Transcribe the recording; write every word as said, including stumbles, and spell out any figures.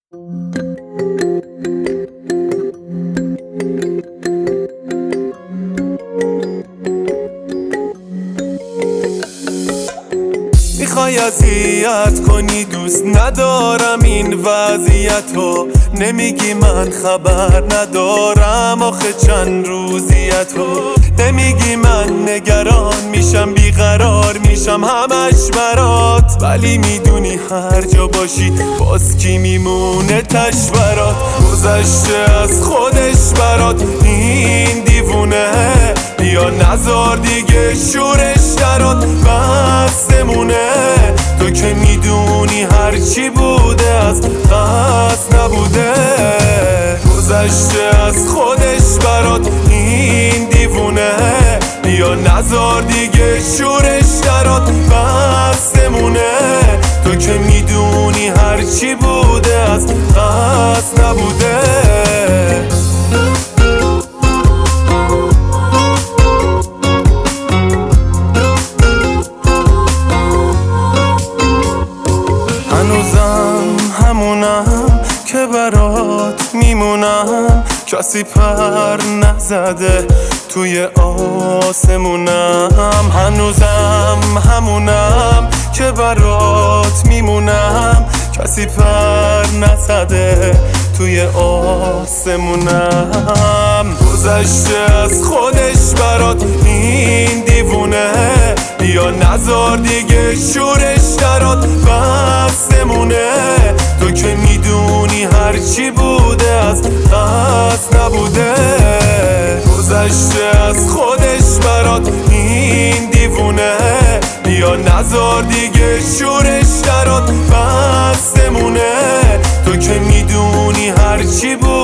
میخوای اذیت کنی، دوست ندارم این وضعیتو. نمیگی من خبر ندارم آخه چند روزیتو. نمیگی من نگران میشم، بیقرار میشم همش برات. ولی میدونی هر جا باشی باز کی میمونه تش برات. گذشته از خودش برات این دیوونه. بیا نزار دیگه شورش درات بسمونه. تو که میدونی هرچی بوده از قصد نبوده. گذشته از خودش برات این دیوونه. بیا نزار دیگه شورش درات بسمونه. تو که میدونی هرچی بوده از قصد نبوده. هنوزم همونم که برات میمونم. کسی پر نزده توی آسمونم. هنوزم همونم که برات میمونم. کسی پر نزده توی آسمونم. گذشته از خودش برات این دیوونه. بیا نزار دیگه شورش درات بسمونه. تو که میدونی هرچی بوده از قصد نبوده. گذشته از خودش برات این دیوونه. بیا نزار دیگه شورش درات بسمونه. تو که میدونی هرچی بوده